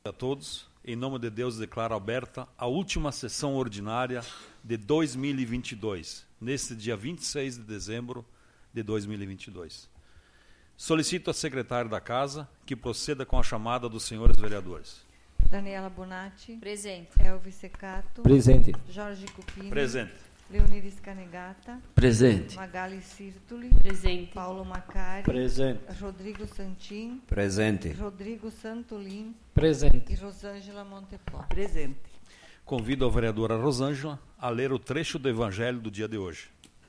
A todos, em nome de Deus, declaro aberta a última sessão ordinária de 2022, neste dia 26 de dezembro de 2022. Solicito à secretária da Casa que proceda com a chamada dos senhores vereadores. Daniela Bonatti. Presente. Elvis Secato. Presente. Jorge Cupini. Presente. Leonides Canegata. Presente. Magali Sirtuli. Presente. Paulo Macari. Presente. Rodrigo Santin. Presente. Rodrigo Santolin. Presente. E Rosângela Montepó. Presente. Convido a vereadora Rosângela a ler o trecho do Evangelho do dia de hoje.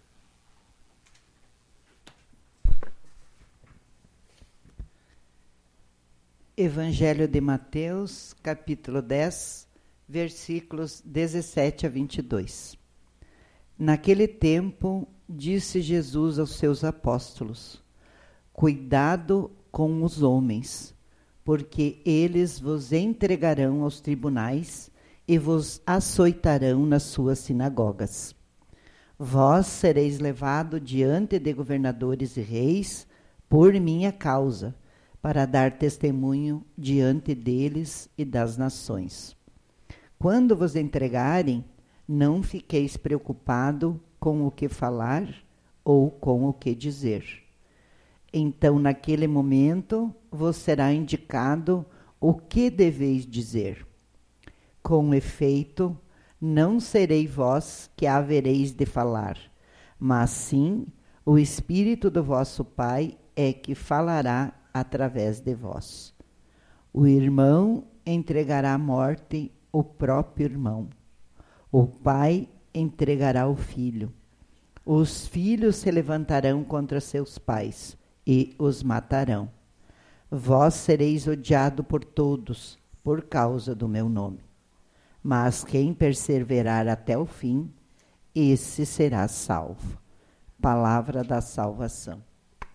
Evangelho de Mateus, capítulo 10, versículos 17 a 22. Naquele tempo, disse Jesus aos seus apóstolos: Cuidado com os homens, porque eles vos entregarão aos tribunais e vos açoitarão nas suas sinagogas. Vós sereis levado diante de governadores e reis por minha causa, para dar testemunho diante deles e das nações. Quando vos entregarem, não fiqueis preocupado com o que falar ou com o que dizer. Então, naquele momento, vos será indicado o que deveis dizer. Com efeito, não serei vós que havereis de falar, mas sim o Espírito do vosso Pai é que falará através de vós. O irmão entregará à morte o próprio irmão. O pai entregará o filho. Os filhos se levantarão contra seus pais e os matarão. Vós sereis odiado por todos por causa do meu nome. Mas quem perseverar até o fim, esse será salvo. Palavra da salvação.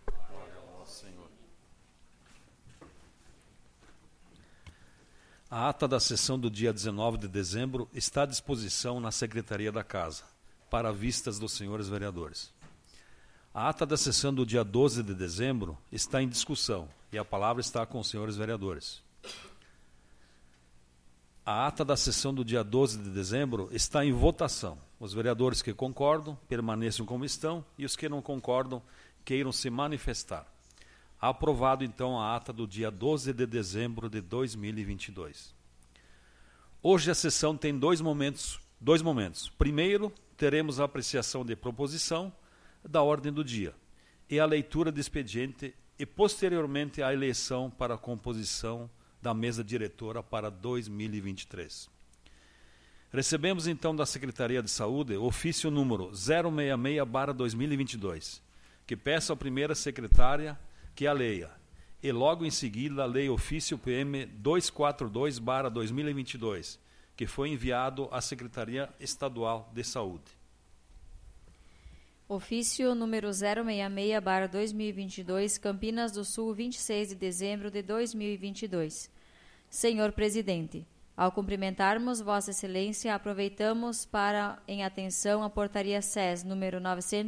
A ata da sessão do dia 19 de dezembro está à disposição na Secretaria da Casa, para vistas dos senhores vereadores. A ata da sessão do dia 12 de dezembro está em discussão e a palavra está com os senhores vereadores. A ata da sessão do dia 12 de dezembro está em votação. Os vereadores que concordam permaneçam como estão e os que não concordam queiram se manifestar. Aprovado, então, a ata do dia 12 de dezembro de 2022. Hoje a sessão tem dois momentos. Primeiro, teremos a apreciação de proposição da ordem do dia e a leitura do expediente e, posteriormente, a eleição para a composição da mesa diretora para 2023. Recebemos, então, da Secretaria de Saúde ofício número 066/2022, que peço à primeira secretária que a leia, e logo em seguida a lei ofício PM 242/2022, que foi enviado à Secretaria Estadual de Saúde. Ofício número 066/2022, Campinas do Sul, 26 de dezembro de 2022. Senhor Presidente, ao cumprimentarmos Vossa Excelência, aproveitamos para, em atenção à Portaria SES número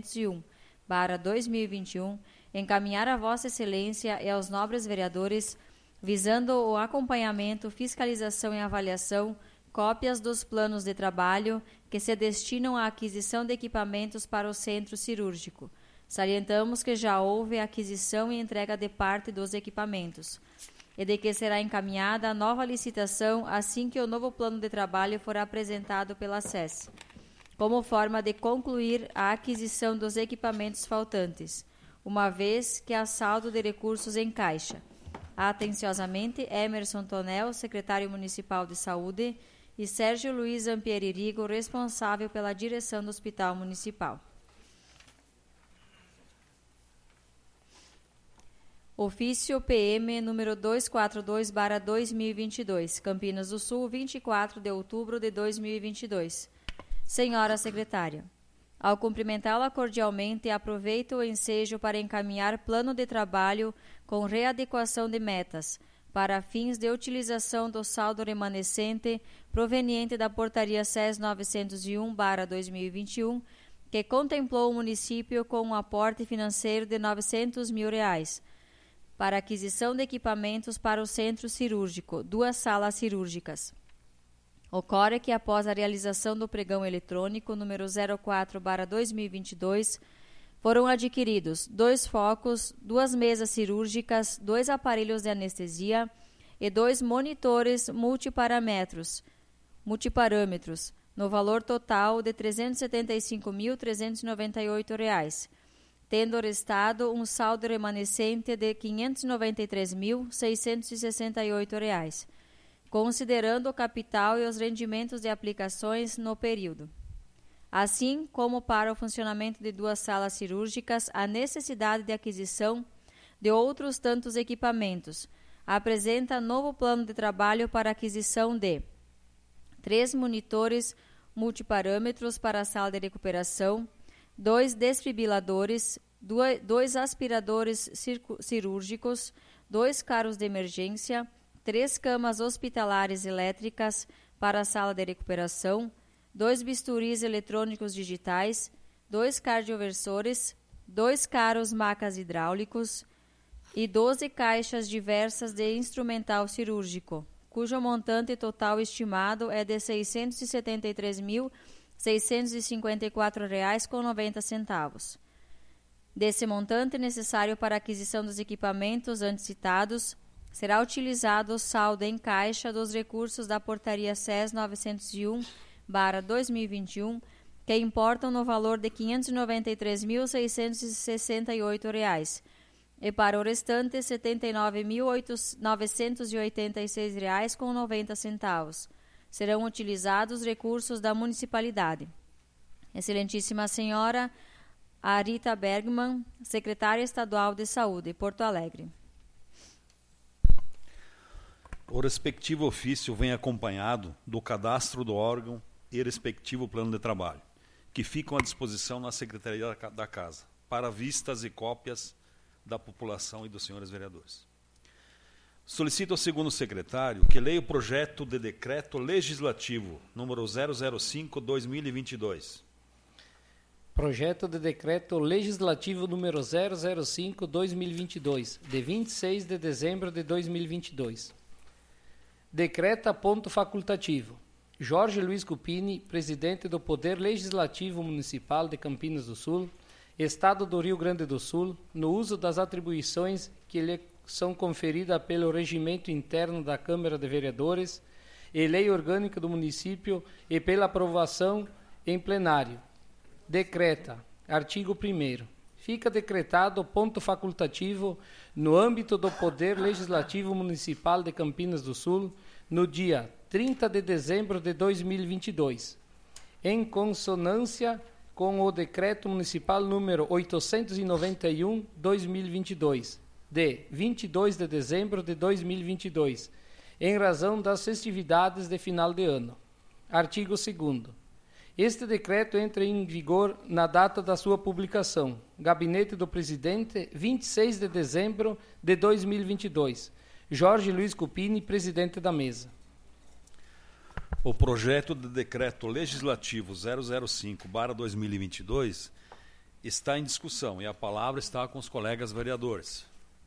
901/2021, encaminhar a Vossa Excelência e aos nobres vereadores, visando o acompanhamento, fiscalização e avaliação, cópias dos planos de trabalho que se destinam à aquisição de equipamentos para o centro cirúrgico. Salientamos que já houve aquisição e entrega de parte dos equipamentos, e de que será encaminhada a nova licitação assim que o novo plano de trabalho for apresentado pela SES, como forma de concluir a aquisição dos equipamentos faltantes, uma vez que há saldo de recursos em caixa. Atenciosamente, Emerson Tonel, secretário municipal de saúde, e Sérgio Luiz Ampieri-Rigo, responsável pela direção do Hospital Municipal. Ofício PM número 242/2022, Campinas do Sul, 24 de outubro de 2022. Senhora Secretária, ao cumprimentá-la cordialmente, aproveito o ensejo para encaminhar plano de trabalho com readequação de metas, para fins de utilização do saldo remanescente proveniente da Portaria SES 901/2021, que contemplou o município com um aporte financeiro de R$ 900 mil, para aquisição de equipamentos para o centro cirúrgico, 2 salas cirúrgicas. Ocorre que, após a realização do pregão eletrônico número 04/2022, foram adquiridos 2 focos, 2 mesas cirúrgicas, 2 aparelhos de anestesia e 2 monitores multiparâmetros, no valor total de R$ 375.398, tendo restado um saldo remanescente de R$ 593.668, considerando o capital e os rendimentos de aplicações no período. Assim como para o funcionamento de 2 salas cirúrgicas, a necessidade de aquisição de outros tantos equipamentos apresenta novo plano de trabalho para aquisição de 3 monitores multiparâmetros para a sala de recuperação, 2 desfibriladores, 2 aspiradores cirúrgicos, 2 carros de emergência, 3 camas hospitalares elétricas para a sala de recuperação, 2 bisturis eletrônicos digitais, 2 cardioversores, 2 carros macas hidráulicos e 12 caixas diversas de instrumental cirúrgico, cujo montante total estimado é de R$ 673.654,90. Desse montante necessário para a aquisição dos equipamentos antes citados, será utilizado o saldo em caixa dos recursos da Portaria SES 901/2021, que importam no valor de R$ 593.668, e para o restante R$ 79.986,90. Serão utilizados recursos da municipalidade. Excelentíssima Senhora Arita Bergman, Secretária Estadual de Saúde, Porto Alegre. O respectivo ofício vem acompanhado do cadastro do órgão e respectivo plano de trabalho, que ficam à disposição na Secretaria da Casa, para vistas e cópias da população e dos senhores vereadores. Solicito ao segundo secretário que leia o projeto de decreto legislativo número 005/2022. Projeto de decreto legislativo número 005/2022, de 26 de dezembro de 2022. Decreta ponto facultativo. Jorge Luiz Cupini, presidente do Poder Legislativo Municipal de Campinas do Sul, Estado do Rio Grande do Sul, no uso das atribuições que lhe são conferidas pelo regimento interno da Câmara de Vereadores e lei orgânica do município e pela aprovação em plenário. Decreta, artigo 1º, fica decretado ponto facultativo no âmbito do Poder Legislativo Municipal de Campinas do Sul, no dia 30 de dezembro de 2022, em consonância com o Decreto Municipal número 891/2022, de 22 de dezembro de 2022, em razão das festividades de final de ano. Artigo 2º. Este decreto entra em vigor na data da sua publicação. Gabinete do Presidente, 26 de dezembro de 2022. Jorge Luiz Cupini, presidente da mesa. O projeto de decreto legislativo 005/2022 está em discussão e a palavra está com os colegas vereadores.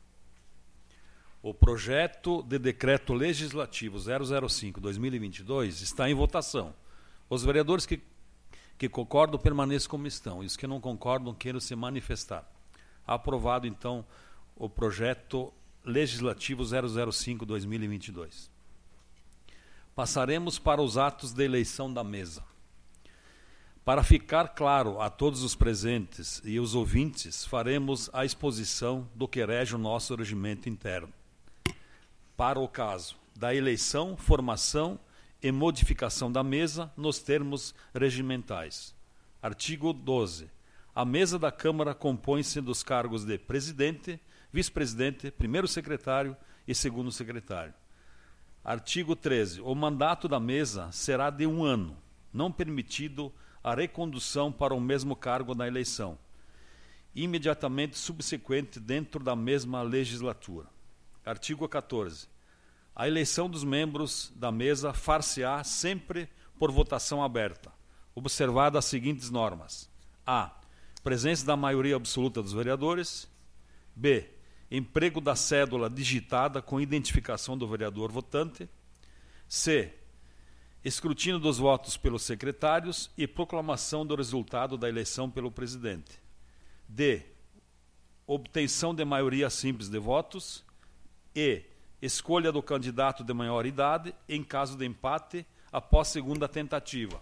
O projeto de decreto legislativo 005/2022 está em votação. Os vereadores que concordam permaneçam como estão e os que não concordam queiram se manifestar. Aprovado, então, o projeto legislativo 005/2022. Passaremos para os atos de eleição da mesa. Para ficar claro a todos os presentes e os ouvintes, faremos a exposição do que rege o nosso regimento interno. Para o caso da eleição, formação e modificação da mesa nos termos regimentais. Artigo 12. A mesa da Câmara compõe-se dos cargos de presidente, vice-presidente, primeiro secretário e segundo secretário. Artigo 13. O mandato da mesa será de 1 ano, não permitido a recondução para o mesmo cargo na eleição, imediatamente subsequente dentro da mesma legislatura. Artigo 14. A eleição dos membros da mesa far-se-á sempre por votação aberta, observadas as seguintes normas. A. Presença da maioria absoluta dos vereadores. B. emprego da cédula digitada com identificação do vereador votante. C. Escrutínio dos votos pelos secretários e proclamação do resultado da eleição pelo presidente. D. Obtenção de maioria simples de votos. E. Escolha do candidato de maior idade em caso de empate após segunda tentativa.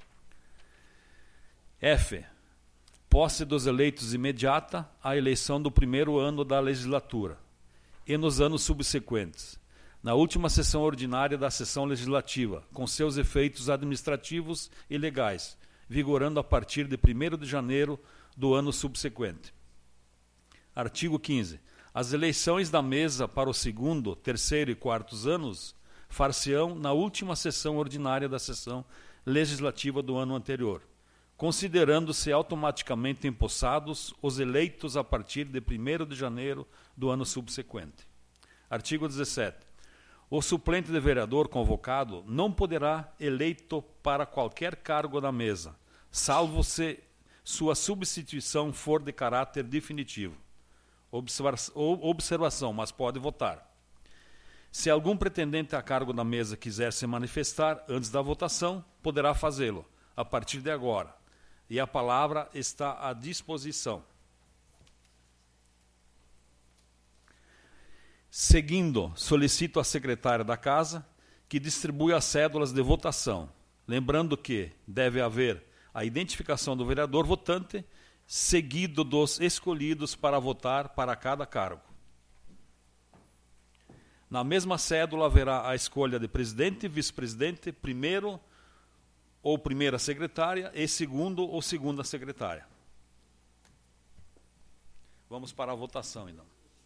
F. Posse dos eleitos imediata à eleição do primeiro ano da legislatura e nos anos subsequentes, na última sessão ordinária da sessão legislativa, com seus efeitos administrativos e legais, vigorando a partir de 1º de janeiro do ano subsequente. Artigo 15. As eleições da mesa para o segundo, terceiro e quartos anos far-se-ão na última sessão ordinária da sessão legislativa do ano anterior, considerando-se automaticamente empossados os eleitos a partir de 1º de janeiro do ano subsequente. Artigo 17. O suplente de vereador convocado não poderá eleito para qualquer cargo na mesa, salvo se sua substituição for de caráter definitivo. Observação, mas pode votar. Se algum pretendente a cargo da mesa quiser se manifestar antes da votação, poderá fazê-lo, a partir de agora. E a palavra está à disposição. Seguindo, solicito à secretária da Casa que distribua as cédulas de votação, lembrando que deve haver a identificação do vereador votante, seguido dos escolhidos para votar para cada cargo. Na mesma cédula haverá a escolha de presidente, vice-presidente, primeiro ou primeira secretária e segundo ou segunda secretária. Vamos para a votação, então.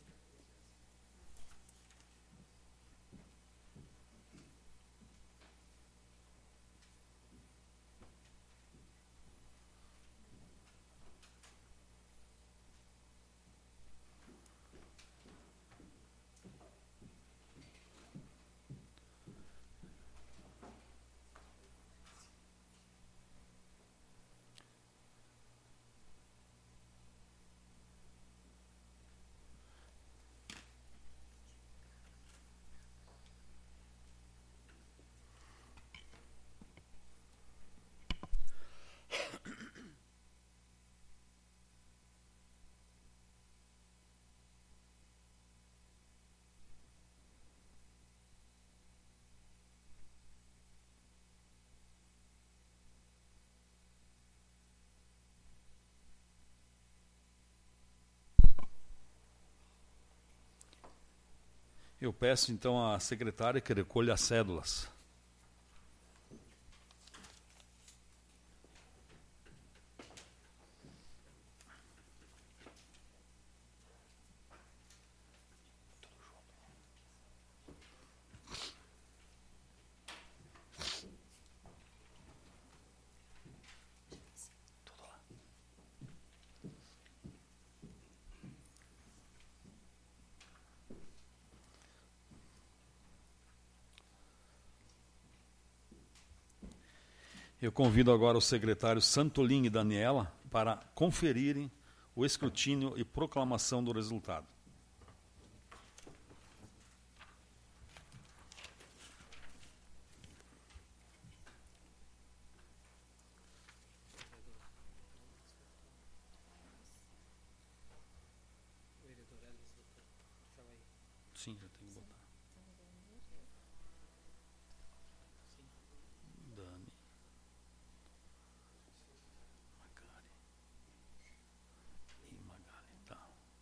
Eu peço então à secretária que recolha as cédulas. Eu convido agora o secretário Santolin e Daniela para conferirem o escrutínio e proclamação do resultado. Sim, já tenho que botar. Dani. Macari. E Magali, tá.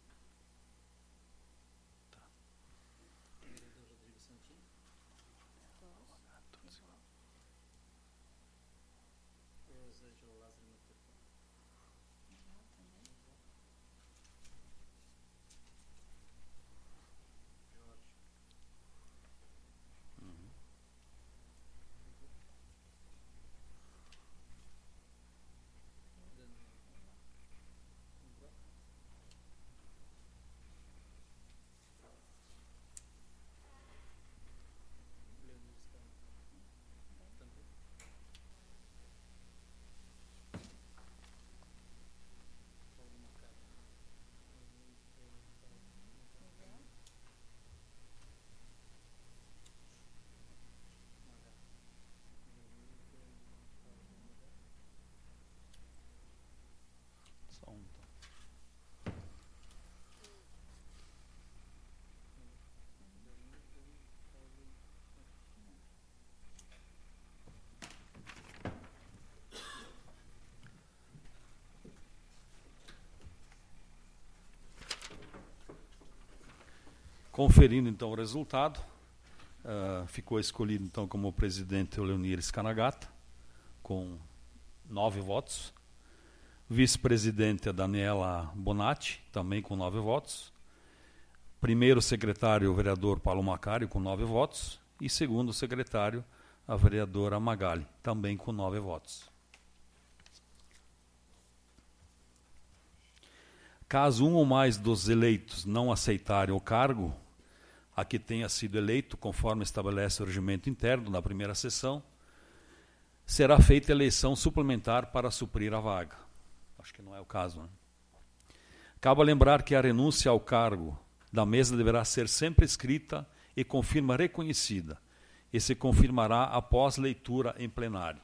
Tá. Conferindo então o resultado, ficou escolhido então como presidente o Leonir Skanagata, com 9 votos. Vice-presidente a Daniela Bonatti, também com 9 votos. Primeiro secretário, o vereador Paulo Macari, com 9 votos. E segundo secretário, a vereadora Magali, também com 9 votos. Caso um ou mais dos eleitos não aceitarem o cargo a que tenha sido eleito, conforme estabelece o regimento interno da primeira sessão, será feita eleição suplementar para suprir a vaga. Acho que não é o caso, né? Cabe lembrar que a renúncia ao cargo da mesa deverá ser sempre escrita e com firma reconhecida, e se confirmará após leitura em plenário.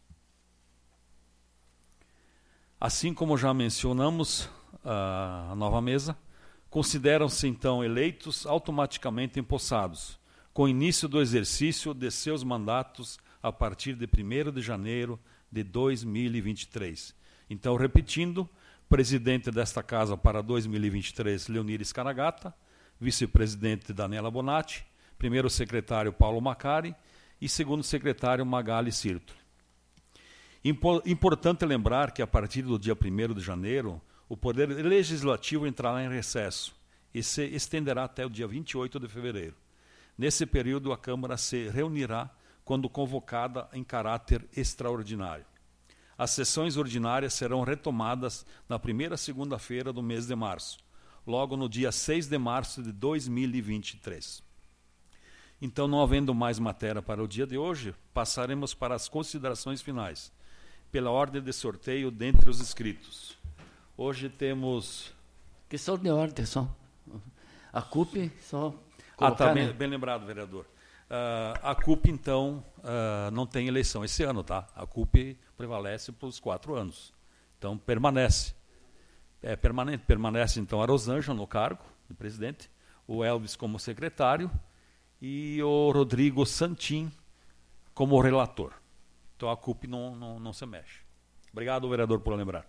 Assim como já mencionamos, a nova mesa, consideram-se então eleitos automaticamente empossados, com início do exercício de seus mandatos a partir de 1º de janeiro de 2023. Então, repetindo, presidente desta casa para 2023, Leonir Skanagata, vice-presidente Daniela Bonatti, primeiro secretário Paulo Macari e segundo secretário Magali Sirto. Importante lembrar que a partir do dia 1º de janeiro, o Poder Legislativo entrará em recesso e se estenderá até o dia 28 de fevereiro. Nesse período, a Câmara se reunirá quando convocada em caráter extraordinário. As sessões ordinárias serão retomadas na primeira segunda-feira do mês de março, logo no dia 6 de março de 2023. Então, não havendo mais matéria para o dia de hoje, passaremos para as considerações finais, pela ordem de sorteio dentre os inscritos. Hoje temos... Questão de ordem só. A CUP só... Tá bem lembrado, vereador. A CUP, então, não tem eleição esse ano, tá? A CUP prevalece por 4 anos. Então, permanece. É permanente. Permanece, então, a Rosângela no cargo de presidente, o Elvis como secretário e o Rodrigo Santin como relator. Então, a CUP não se mexe. Obrigado, vereador, por lembrar.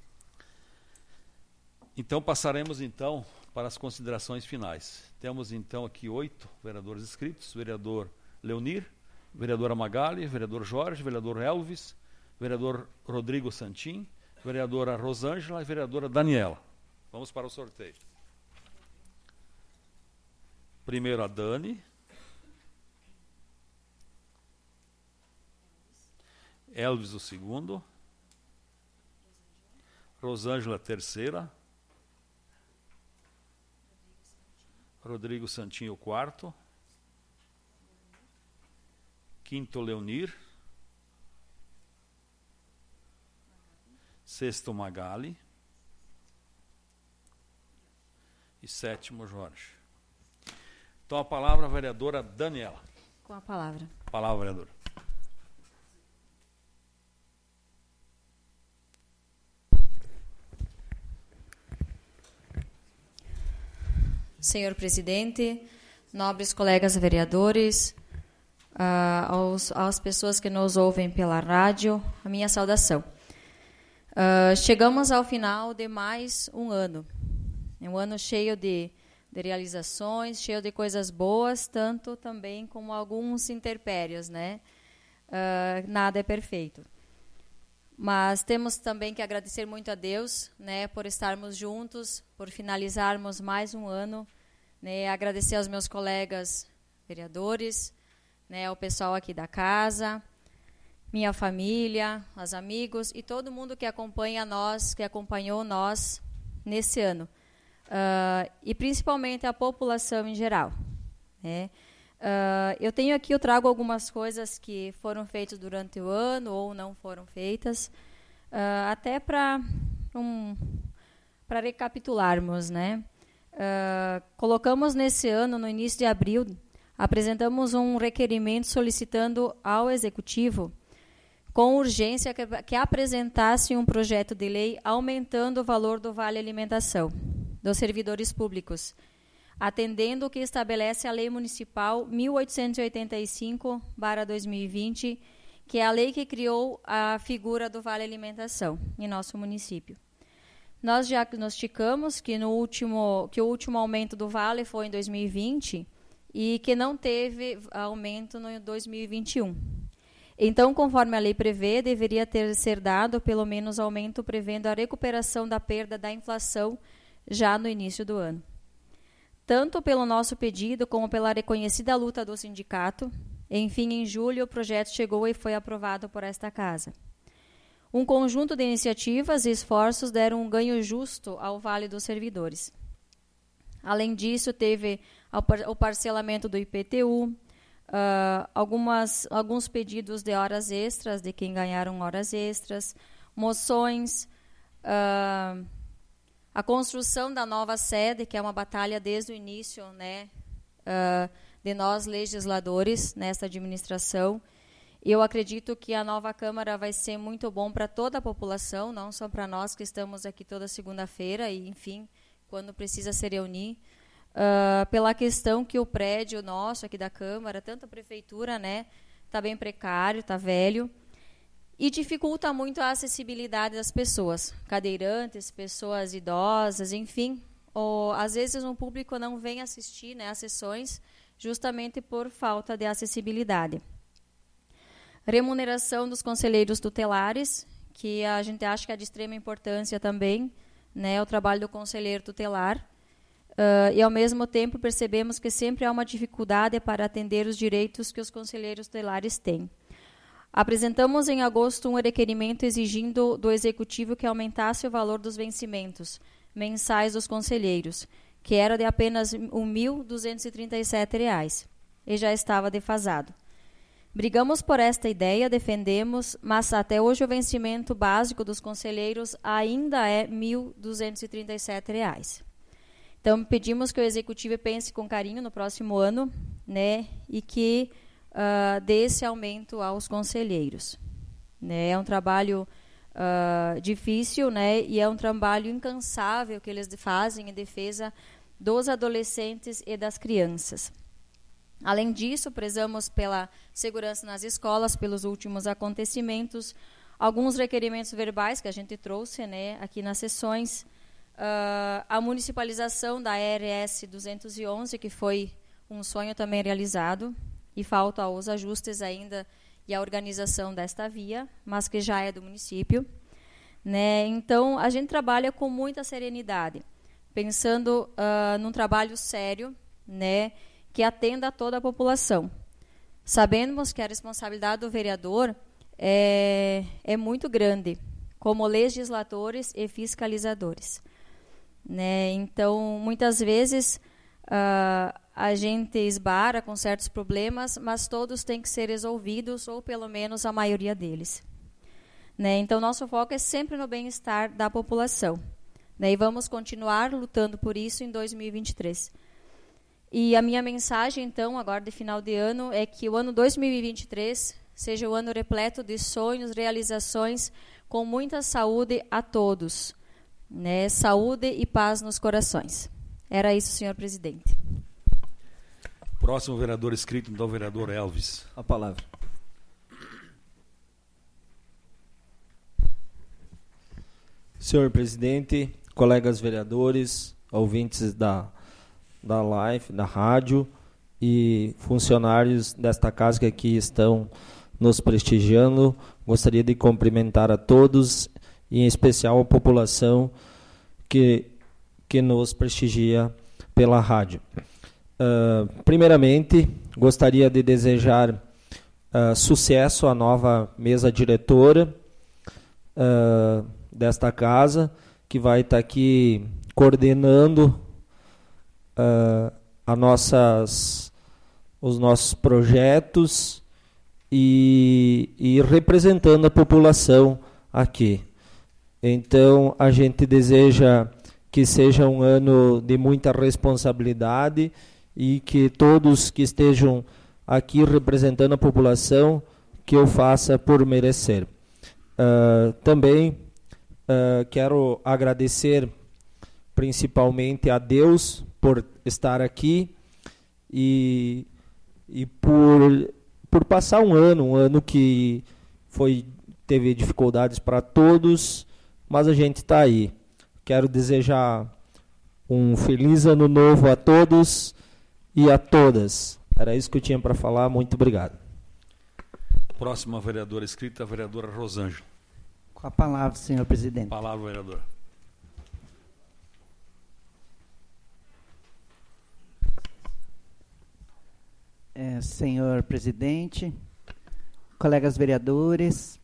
Então, passaremos, então, para as considerações finais. Temos, então, aqui 8 vereadores inscritos, vereador Leonir, vereadora Magali, vereador Jorge, vereador Elvis, vereador Rodrigo Santin, vereadora Rosângela e vereadora Daniela. Vamos para o sorteio. Primeiro a Dani. Elvis o segundo. Rosângela a terceira. Rodrigo Santin o quarto. Quinto, Leonir. Sexto, Magali. E sétimo, Jorge. Então, a palavra, a vereadora Daniela. Com a palavra. Palavra, vereadora. Senhor presidente, nobres colegas vereadores, às pessoas que nos ouvem pela rádio, a minha saudação. Chegamos ao final de mais um ano cheio de realizações, cheio de coisas boas, tanto também como alguns interpérios, né? Nada é perfeito. Mas temos também que agradecer muito a Deus, né, por estarmos juntos, por finalizarmos mais um ano, né, agradecer aos meus colegas vereadores, né, ao pessoal aqui da casa, minha família, os amigos e todo mundo que acompanha nós, que acompanhou nós nesse ano. E principalmente a população em geral, né? Eu trago algumas coisas que foram feitas durante o ano ou não foram feitas, até para recapitularmos, né? Colocamos nesse ano, no início de abril, apresentamos um requerimento solicitando ao Executivo, com urgência, que apresentasse um projeto de lei aumentando o valor do Vale Alimentação dos servidores públicos, atendendo o que estabelece a Lei Municipal 1885/2020, que é a lei que criou a figura do Vale Alimentação em nosso município. nós diagnosticamos que o último aumento do vale foi em 2020 e que não teve aumento no 2021. Então, conforme a lei prevê, deveria ser dado pelo menos aumento prevendo a recuperação da perda da inflação já no início do ano. Tanto pelo nosso pedido como pela reconhecida luta do sindicato, enfim, em julho o projeto chegou e foi aprovado por esta Casa. Um conjunto de iniciativas e esforços deram um ganho justo ao Vale dos Servidores. Além disso, teve o parcelamento do IPTU, alguns pedidos de horas extras, de quem ganharam horas extras, moções, a construção da nova sede, que é uma batalha desde o início, né, de nós legisladores nesta administração. Eu acredito que a nova Câmara vai ser muito bom para toda a população, não só para nós que estamos aqui toda segunda-feira e, enfim, quando precisa se reunir, pela questão que o prédio nosso aqui da Câmara, tanto a Prefeitura, né, está bem precário, está velho, e dificulta muito a acessibilidade das pessoas, cadeirantes, pessoas idosas, enfim. Às vezes o público não vem assistir, né, às sessões justamente por falta de acessibilidade. Remuneração dos conselheiros tutelares, que a gente acha que é de extrema importância também, né, o trabalho do conselheiro tutelar. E, ao mesmo tempo, percebemos que sempre há uma dificuldade para atender os direitos que os conselheiros tutelares têm. Apresentamos em agosto um requerimento exigindo do Executivo que aumentasse o valor dos vencimentos mensais dos conselheiros, que era de apenas R$ 1.237, e já estava defasado. Brigamos por esta ideia, defendemos, mas até hoje o vencimento básico dos conselheiros ainda é R$ 1.237. Então, pedimos que o Executivo pense com carinho no próximo ano, né, e que dê esse aumento aos conselheiros. Né, é um trabalho difícil, né, e é um trabalho incansável que eles fazem em defesa dos adolescentes e das crianças. Além disso, prezamos pela segurança nas escolas, pelos últimos acontecimentos, alguns requerimentos verbais que a gente trouxe, né, aqui nas sessões, a municipalização da RS 211, que foi um sonho também realizado, e falta os ajustes ainda e a organização desta via, mas que já é do município. Né? Então, a gente trabalha com muita serenidade, pensando num trabalho sério, né, que atenda a toda a população. Sabemos que a responsabilidade do vereador é muito grande, como legisladores e fiscalizadores. Né? Então, muitas vezes, a gente esbara com certos problemas, mas todos têm que ser resolvidos, ou pelo menos a maioria deles. Né? Então, nosso foco é sempre no bem-estar da população. Né? E vamos continuar lutando por isso em 2023. E a minha mensagem, então, agora de final de ano, é que o ano 2023 seja o ano repleto de sonhos, realizações, com muita saúde a todos. Né? Saúde e paz nos corações. Era isso, senhor presidente. Próximo vereador inscrito, então, o vereador Elvis. A palavra. Senhor presidente, colegas vereadores, ouvintes da live, da rádio e funcionários desta casa que aqui estão nos prestigiando, gostaria de cumprimentar a todos, e em especial a população que nos prestigia pela rádio. Primeiramente, gostaria de desejar sucesso à nova mesa diretora desta casa, que vai estar aqui coordenando os nossos projetos e representando a população aqui. Então, a gente deseja que seja um ano de muita responsabilidade e que todos que estejam aqui representando a população, que eu faça por merecer. Também quero agradecer principalmente a Deus por estar aqui e por passar um ano que teve dificuldades para todos, mas a gente está aí. quero desejar um feliz ano novo a todos e a todas. Era isso que eu tinha para falar. Muito obrigado. Próxima vereadora escrita, a vereadora Rosângela. Com a palavra, senhor presidente. Palavra, vereador. Senhor presidente, colegas vereadores,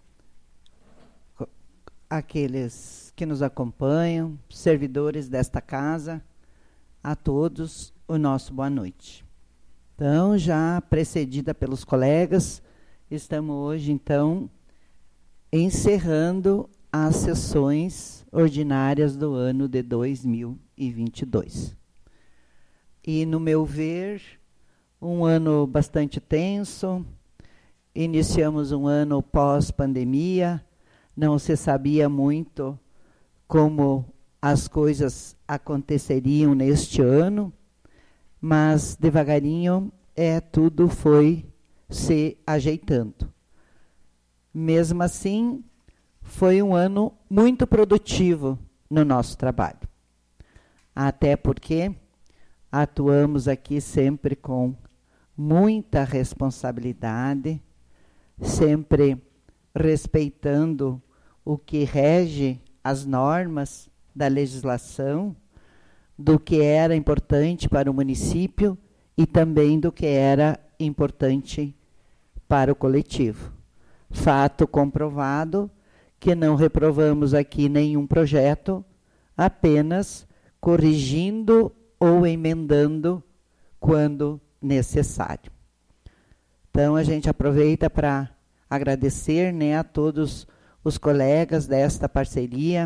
aqueles que nos acompanham, servidores desta casa, a todos o nosso boa noite. Então, já precedida pelos colegas, estamos hoje, então, encerrando as sessões ordinárias do ano de 2022. E, no meu ver, um ano bastante tenso. Iniciamos um ano pós-pandemia, não se sabia muito como as coisas aconteceriam neste ano, mas devagarinho tudo foi se ajeitando. Mesmo assim, foi um ano muito produtivo no nosso trabalho. Até porque atuamos aqui sempre com muita responsabilidade, sempre respeitando o que rege as normas da legislação, do que era importante para o município e também do que era importante para o coletivo. Fato comprovado que não reprovamos aqui nenhum projeto, apenas corrigindo ou emendando quando necessário. Então, a gente aproveita para agradecer, né, a todos os colegas desta parceria,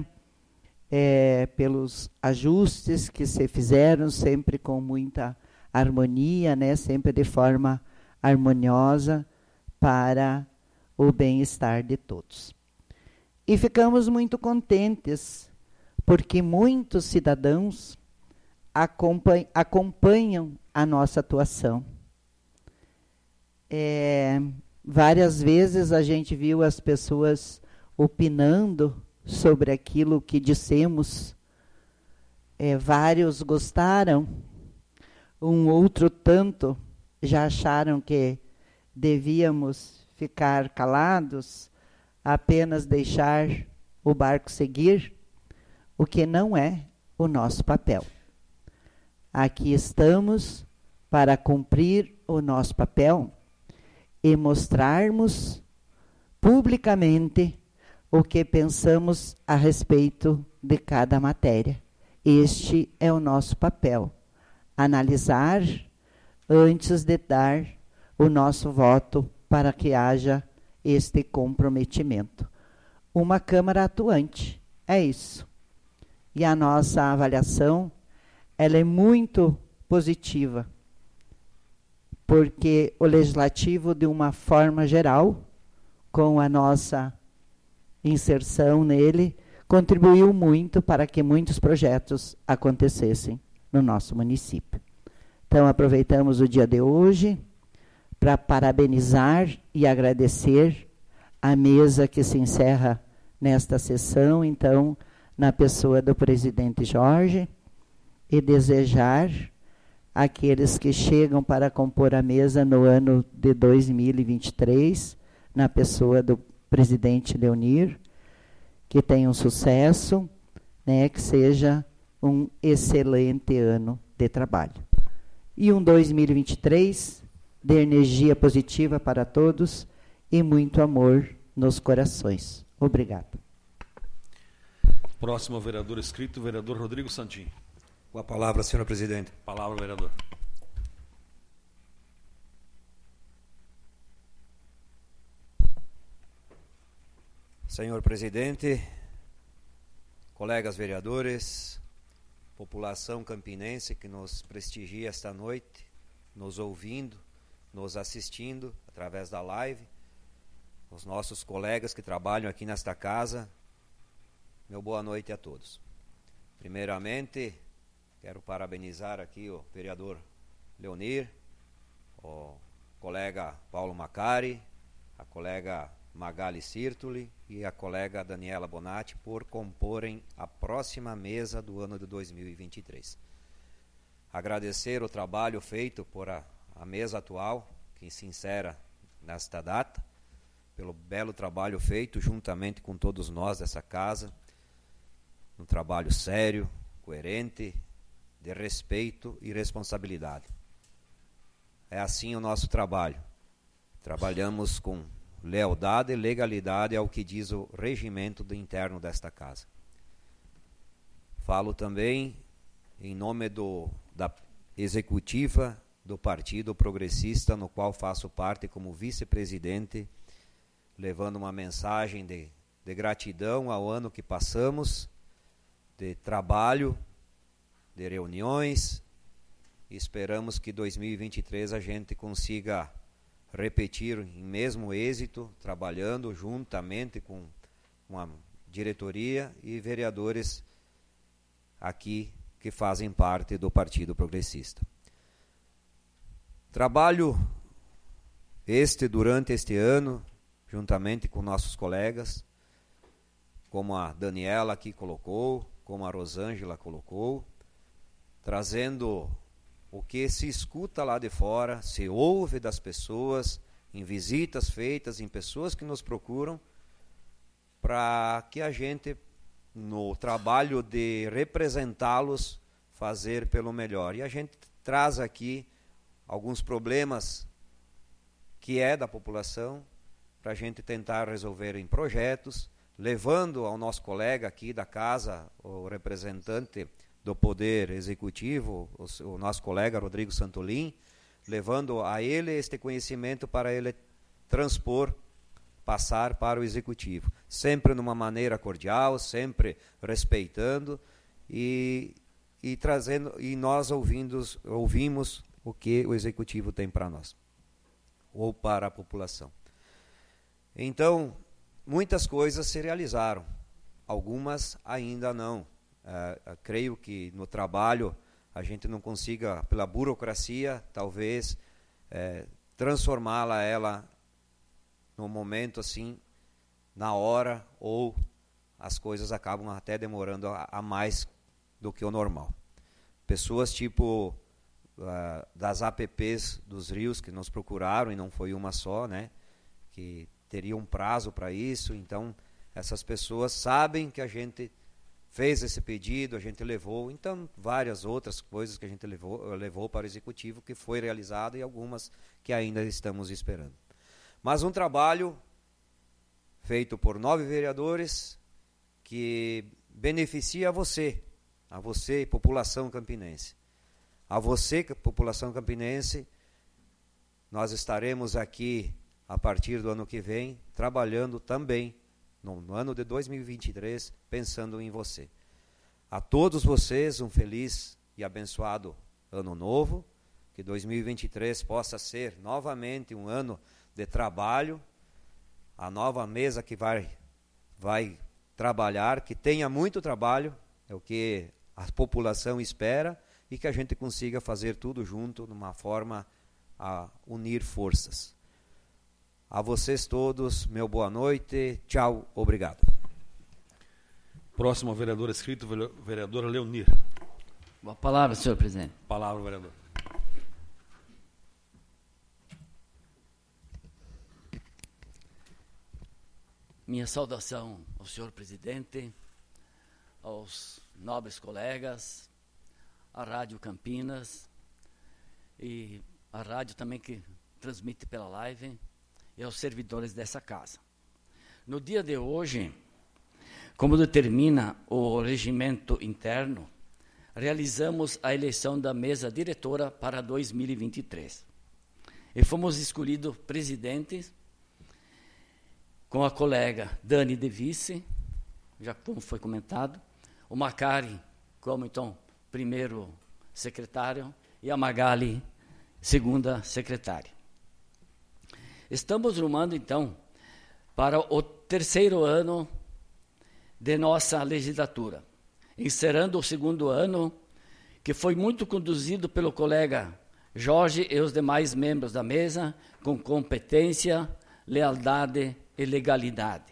pelos ajustes que se fizeram, sempre com muita harmonia, né, sempre de forma harmoniosa para o bem-estar de todos. E ficamos muito contentes, porque muitos cidadãos acompanham a nossa atuação. Várias vezes a gente viu as pessoas opinando sobre aquilo que dissemos. Vários gostaram, um outro tanto já acharam que devíamos ficar calados, apenas deixar o barco seguir, o que não é o nosso papel. Aqui estamos para cumprir o nosso papel e mostrarmos publicamente o que pensamos a respeito de cada matéria. Este é o nosso papel, analisar antes de dar o nosso voto para que haja este comprometimento. Uma Câmara atuante, é isso. E a nossa avaliação, ela é muito positiva, porque o Legislativo, de uma forma geral, com a nossa inserção nele, contribuiu muito para que muitos projetos acontecessem no nosso município. Então, aproveitamos o dia de hoje para parabenizar e agradecer a mesa que se encerra nesta sessão, então, na pessoa do presidente Jorge, e desejar àqueles que chegam para compor a mesa no ano de 2023, na pessoa do presidente Leonir, que tenham sucesso, né, que seja um excelente ano de trabalho. E um 2023 de energia positiva para todos e muito amor nos corações. Obrigado. Próximo vereador escrito, vereador Rodrigo Santin. Com a palavra, senhor presidente. Palavra, vereador. Senhor presidente, colegas vereadores, população campinense que nos prestigia esta noite, nos ouvindo, nos assistindo através da live, os nossos colegas que trabalham aqui nesta casa, meu boa noite a todos. Primeiramente, quero parabenizar aqui o vereador Leonir, o colega Paulo Macari, a colega Magali Sirtuli e a colega Daniela Bonatti por comporem a próxima mesa do ano de 2023. Agradecer o trabalho feito por a mesa atual, que se insere nesta data, pelo belo trabalho feito juntamente com todos nós dessa casa, um trabalho sério, coerente, de respeito e responsabilidade. É assim o nosso trabalho. Trabalhamos com lealdade e legalidade ao que diz o regimento do interno desta casa. Falo também em nome da executiva do Partido Progressista, no qual faço parte como vice-presidente, levando uma mensagem de gratidão ao ano que passamos, de trabalho, de reuniões. Esperamos que 2023 a gente consiga repetir em mesmo êxito, trabalhando juntamente com a diretoria e vereadores aqui que fazem parte do Partido Progressista. Trabalho durante este ano, juntamente com nossos colegas, como a Daniela aqui colocou, como a Rosângela colocou, trazendo o que se escuta lá de fora, se ouve das pessoas, em visitas feitas, em pessoas que nos procuram, para que a gente, no trabalho de representá-los, fazer pelo melhor. E a gente traz aqui alguns problemas que é da população, para a gente tentar resolver em projetos, levando ao nosso colega aqui da casa, o representante do Poder Executivo, o nosso colega Rodrigo Santolin, levando a ele este conhecimento para ele transpor, passar para o Executivo. Sempre numa maneira cordial, sempre respeitando e trazendo, e nós ouvimos o que o Executivo tem para nós, ou para a população. Então, muitas coisas se realizaram, algumas ainda não. Creio que no trabalho a gente não consiga, pela burocracia, talvez, transformá-la ela no momento assim, na hora, ou as coisas acabam até demorando a mais do que o normal. Pessoas tipo das APPs dos rios que nos procuraram, e não foi uma só, né, que teria um prazo para isso, então essas pessoas sabem que a gente fez esse pedido, a gente levou, então várias outras coisas que a gente levou para o Executivo, que foi realizado, e algumas que ainda estamos esperando. Mas um trabalho feito por 9 vereadores, que beneficia a você, população campinense. A você, população campinense, nós estaremos aqui a partir do ano que vem, trabalhando também no ano de 2023, pensando em você. A todos vocês, um feliz e abençoado ano novo, que 2023 possa ser novamente um ano de trabalho, a nova mesa que vai trabalhar, que tenha muito trabalho, é o que a população espera, e que a gente consiga fazer tudo junto, numa forma a unir forças. A vocês todos, meu boa noite, tchau, obrigado. Próximo vereador inscrito, vereadora Leonir. Boa palavra, senhor presidente. Palavra, vereador. Minha saudação ao senhor presidente, aos nobres colegas, à Rádio Campinas e a rádio também que transmite pela live, e aos servidores dessa casa. No dia de hoje, como determina o regimento interno, realizamos a eleição da mesa diretora para 2023. E fomos escolhidos presidentes com a colega Dani de vice, já como foi comentado, o Macari como, então, primeiro secretário e a Magali, segunda secretária. Estamos rumando, então, para o 3º ano de nossa legislatura, encerrando o 2º ano, que foi muito conduzido pelo colega Jorge e os demais membros da mesa, com competência, lealdade e legalidade.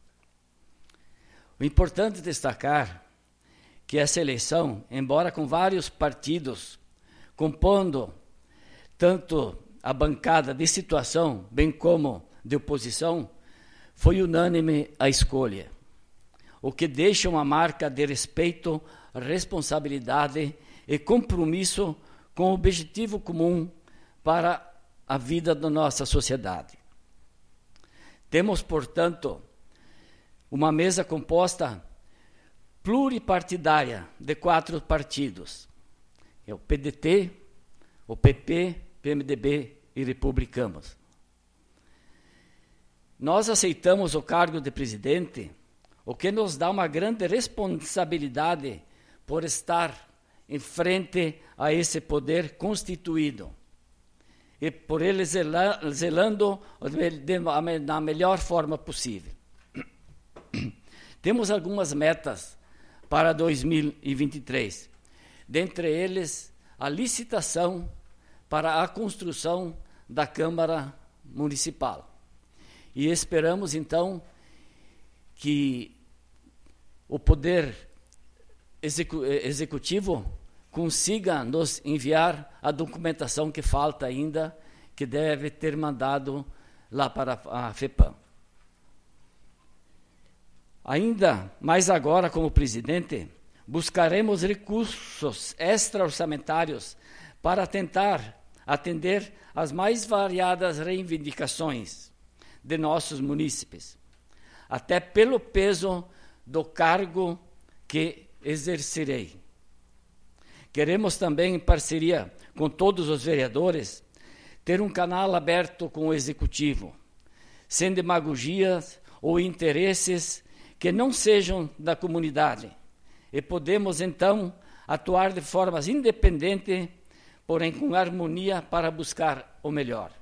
O importante é destacar que essa eleição, embora com vários partidos compondo tanto a bancada de situação, bem como de oposição, foi unânime a escolha, o que deixa uma marca de respeito, responsabilidade e compromisso com o objetivo comum para a vida da nossa sociedade. Temos, portanto, uma mesa composta pluripartidária de 4 partidos. É o PDT, o PP, PMDB e Republicanos. Nós aceitamos o cargo de presidente, o que nos dá uma grande responsabilidade por estar em frente a esse poder constituído e por ele zelando da melhor forma possível. Temos algumas metas para 2023, dentre eles a licitação para a construção da Câmara Municipal. E esperamos, então, que o Poder Executivo consiga nos enviar a documentação que falta ainda, que deve ter mandado lá para a FEPAM. Ainda mais agora, como presidente, buscaremos recursos extra-orçamentários para tentar atender às mais variadas reivindicações de nossos munícipes, até pelo peso do cargo que exercerei. Queremos também, em parceria com todos os vereadores, ter um canal aberto com o Executivo, sem demagogias ou interesses que não sejam da comunidade, e podemos, então, atuar de formas independentes, porém com harmonia para buscar o melhor.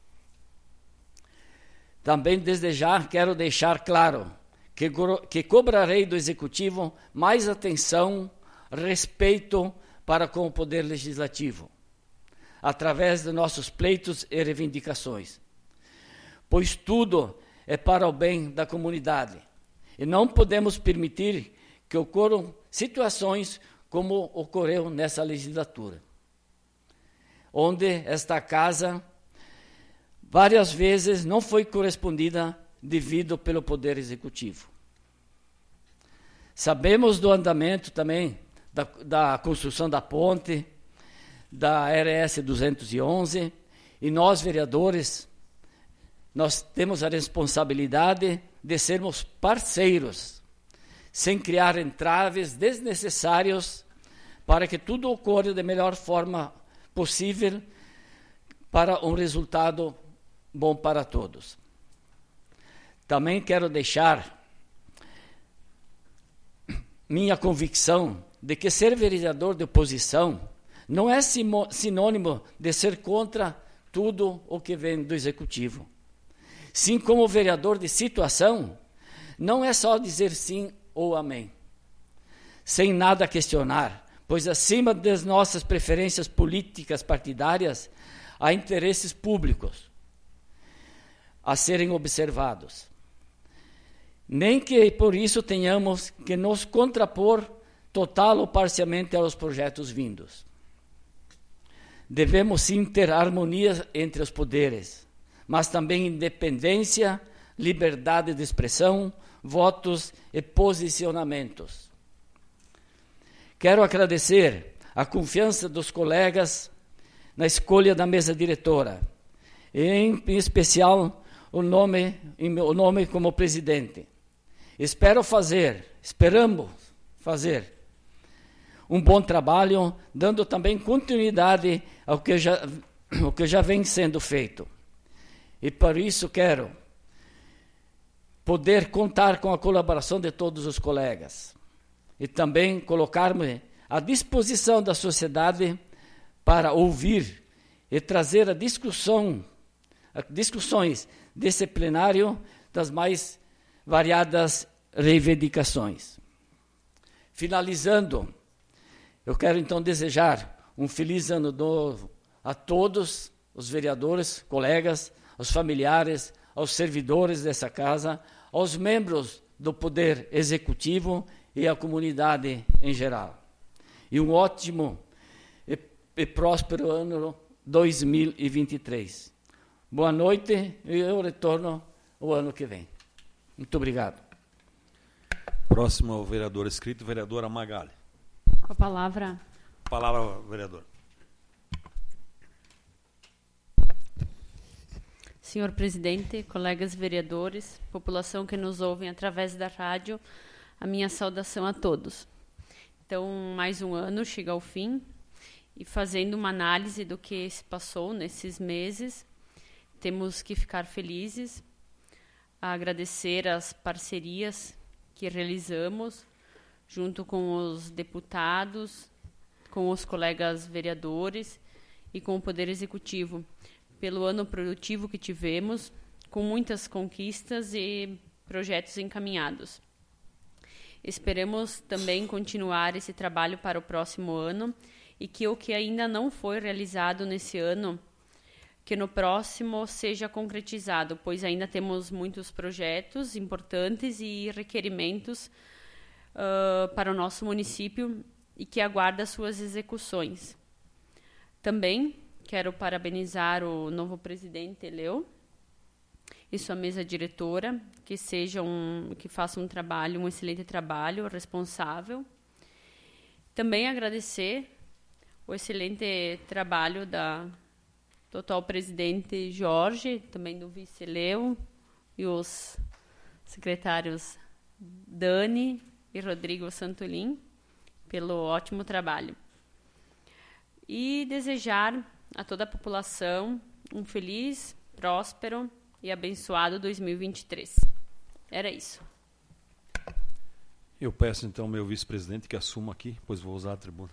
Também, desde já, quero deixar claro que cobrarei do Executivo mais atenção, respeito para com o Poder Legislativo, através de nossos pleitos e reivindicações, pois tudo é para o bem da comunidade, e não podemos permitir que ocorram situações como ocorreu nessa legislatura, onde esta casa várias vezes não foi correspondida devido pelo Poder Executivo. Sabemos do andamento também da construção da ponte, da RS 211, e nós, vereadores, nós temos a responsabilidade de sermos parceiros, sem criar entraves desnecessários, para que tudo ocorra da melhor forma possível para um resultado bom para todos. Também quero deixar minha convicção de que ser vereador de oposição não é sinônimo de ser contra tudo o que vem do Executivo. Sim, como vereador de situação, não é só dizer sim ou amém, sem nada questionar, pois acima das nossas preferências políticas partidárias, há interesses públicos a serem observados. Nem que por isso tenhamos que nos contrapor total ou parcialmente aos projetos vindos. Devemos sim ter harmonia entre os poderes, mas também independência, liberdade de expressão, votos e posicionamentos. Quero agradecer a confiança dos colegas na escolha da mesa diretora, e em especial o nome como presidente. Esperamos fazer um bom trabalho, dando também continuidade ao que já vem sendo feito. E por isso quero poder contar com a colaboração de todos os colegas e também colocar-me à disposição da sociedade para ouvir e trazer discussões desse plenário das mais variadas reivindicações. Finalizando, eu quero então desejar um feliz ano novo a todos os vereadores, colegas, aos familiares, aos servidores dessa casa, aos membros do Poder Executivo e à comunidade em geral. E um ótimo e próspero ano 2023. Boa noite e eu retorno o ano que vem. Muito obrigado. Próximo ao vereador inscrito, vereadora Magali. Com a palavra. Palavra, vereador. Senhor presidente, colegas vereadores, população que nos ouvem através da rádio, a minha saudação a todos. Então, mais um ano chega ao fim e fazendo uma análise do que se passou nesses meses, temos que ficar felizes, agradecer as parcerias que realizamos junto com os deputados, com os colegas vereadores e com o Poder Executivo, pelo ano produtivo que tivemos, com muitas conquistas e projetos encaminhados. Esperamos também continuar esse trabalho para o próximo ano e que o que ainda não foi realizado nesse ano, que no próximo seja concretizado, pois ainda temos muitos projetos importantes e requerimentos para o nosso município e que aguarda suas execuções. Também quero parabenizar o novo presidente Leo e sua mesa diretora, que façam um excelente trabalho, responsável. Também agradecer o excelente trabalho do atual presidente Jorge, também do vice Leo e os secretários Dani e Rodrigo Santolin, pelo ótimo trabalho. E desejar a toda a população um feliz, próspero e abençoado 2023. Era isso. Eu peço então ao meu vice-presidente que assuma aqui, pois vou usar a tribuna.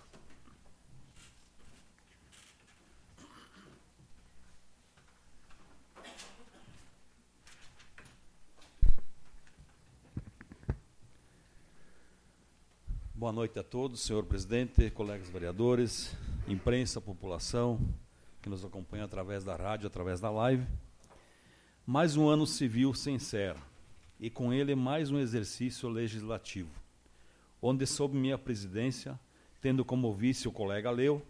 Boa noite a todos, senhor presidente, colegas vereadores, imprensa, população que nos acompanha através da rádio, através da live. Mais um ano civil se encerra e com ele mais um exercício legislativo, onde sob minha presidência, tendo como vice o colega Leo,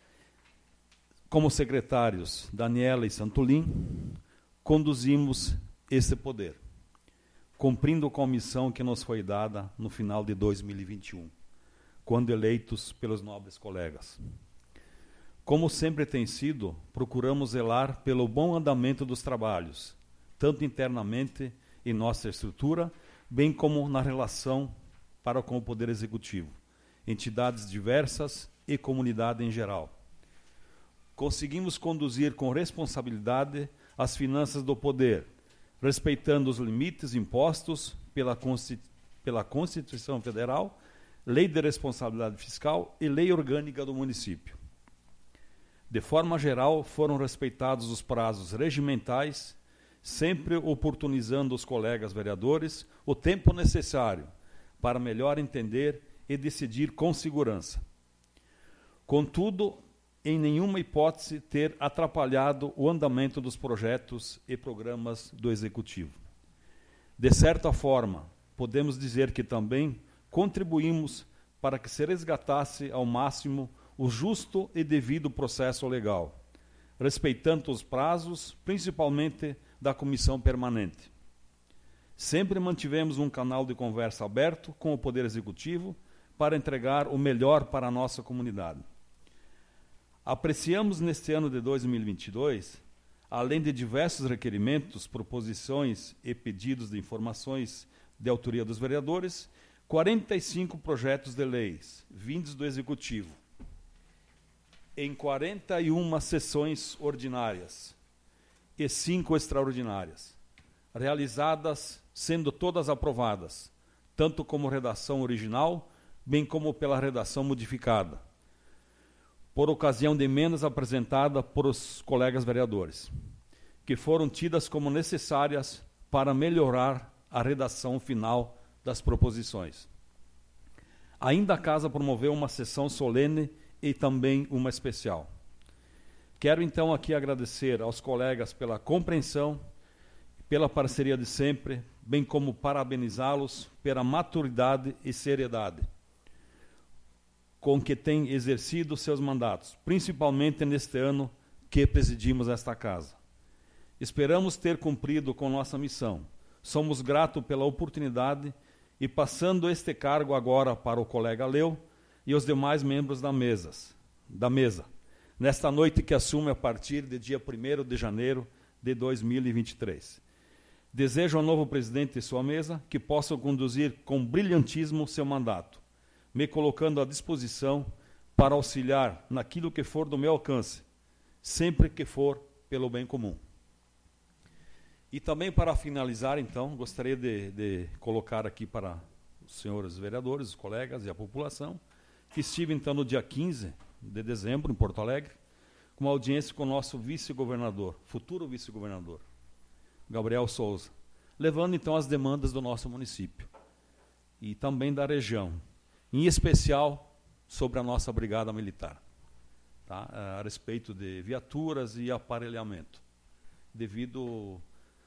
como secretários Daniela e Santolin, conduzimos esse poder, cumprindo com a missão que nos foi dada no final de 2021. Quando eleitos pelos nobres colegas. Como sempre tem sido, procuramos zelar pelo bom andamento dos trabalhos, tanto internamente em nossa estrutura, bem como na relação para com o Poder Executivo, entidades diversas e comunidade em geral. Conseguimos conduzir com responsabilidade as finanças do poder, respeitando os limites impostos pela Constituição Federal, Lei de Responsabilidade Fiscal e Lei Orgânica do município. De forma geral, foram respeitados os prazos regimentais, sempre oportunizando os colegas vereadores o tempo necessário para melhor entender e decidir com segurança. Contudo, em nenhuma hipótese ter atrapalhado o andamento dos projetos e programas do Executivo. De certa forma, podemos dizer que também contribuímos para que se resgatasse ao máximo o justo e devido processo legal, respeitando os prazos, principalmente da comissão permanente. Sempre mantivemos um canal de conversa aberto com o Poder Executivo para entregar o melhor para a nossa comunidade. Apreciamos neste ano de 2022, além de diversos requerimentos, proposições e pedidos de informações de autoria dos vereadores, 45 projetos de leis vindos do Executivo, em 41 sessões ordinárias e 5 extraordinárias, realizadas sendo todas aprovadas, tanto como redação original, bem como pela redação modificada, por ocasião de emendas apresentadas por os colegas vereadores, que foram tidas como necessárias para melhorar a redação final das proposições. Ainda a Casa promoveu uma sessão solene e também uma especial. Quero então aqui agradecer aos colegas pela compreensão, pela parceria de sempre, bem como parabenizá-los pela maturidade e seriedade com que têm exercido seus mandatos, principalmente neste ano que presidimos esta casa. Esperamos ter cumprido com nossa missão. Somos gratos pela oportunidade e passando este cargo agora para o colega Leo e os demais membros da mesa, nesta noite que assume a partir de dia 1º de janeiro de 2023. Desejo ao novo presidente e sua mesa que possam conduzir com brilhantismo seu mandato, me colocando à disposição para auxiliar naquilo que for do meu alcance, sempre que for pelo bem comum. E também para finalizar, então, gostaria de colocar aqui para os senhores vereadores, os colegas e a população, que estive então no dia 15 de dezembro em Porto Alegre, com uma audiência com o nosso vice-governador, futuro vice-governador, Gabriel Souza, levando então as demandas do nosso município e também da região, em especial sobre a nossa brigada militar, tá? A respeito de viaturas e aparelhamento, devido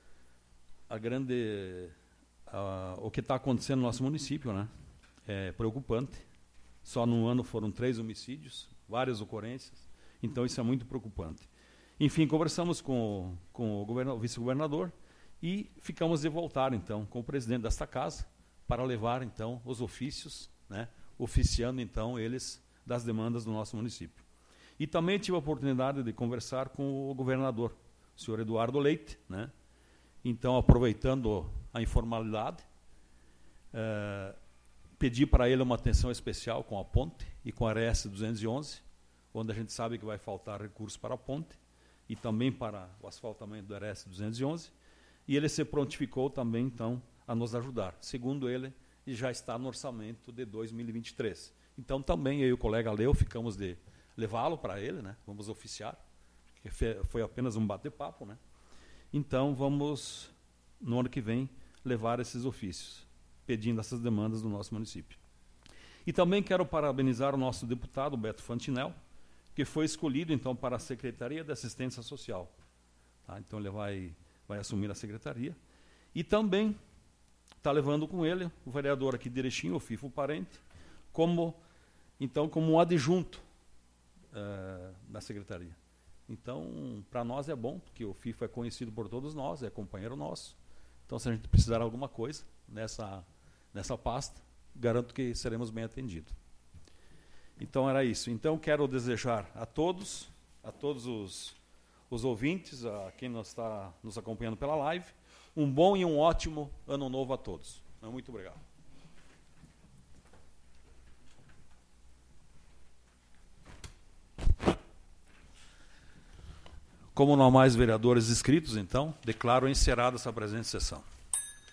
o que está acontecendo no nosso município, né? É preocupante. Só no ano foram 3 homicídios, várias ocorrências, então isso é muito preocupante. Enfim, conversamos com o vice-governador e ficamos de voltar, então, com o presidente desta casa, para levar, então, os ofícios, né, oficiando, então, eles das demandas do nosso município. E também tive a oportunidade de conversar com o governador, o senhor Eduardo Leite, né? Então, aproveitando a informalidade, pedi para ele uma atenção especial com a ponte e com a RS 211, onde a gente sabe que vai faltar recursos para a ponte e também para o asfaltamento do RS 211, e ele se prontificou também, então, a nos ajudar. Segundo ele, já está no orçamento de 2023. Então, também eu e o colega Leo ficamos de levá-lo para ele, né? Vamos oficiar, porque foi apenas um bate-papo, né? Então, vamos, no ano que vem, levar esses ofícios, pedindo essas demandas do nosso município. E também quero parabenizar o nosso deputado, Beto Fantinel, que foi escolhido, então, para a Secretaria de Assistência Social. Tá? Então, ele vai assumir a secretaria. E também está levando com ele o vereador aqui de Erechim, o FIFO Parente, como um adjunto da secretaria. Então, para nós é bom, porque o FIFO é conhecido por todos nós, é companheiro nosso. Então, se a gente precisar de alguma coisa nessa pasta, garanto que seremos bem atendidos. Então, era isso. Então, quero desejar a todos os ouvintes, a quem está nos acompanhando pela live, um bom e um ótimo ano novo a todos. Muito obrigado. Como não há mais vereadores inscritos, então, declaro encerrada essa presente sessão.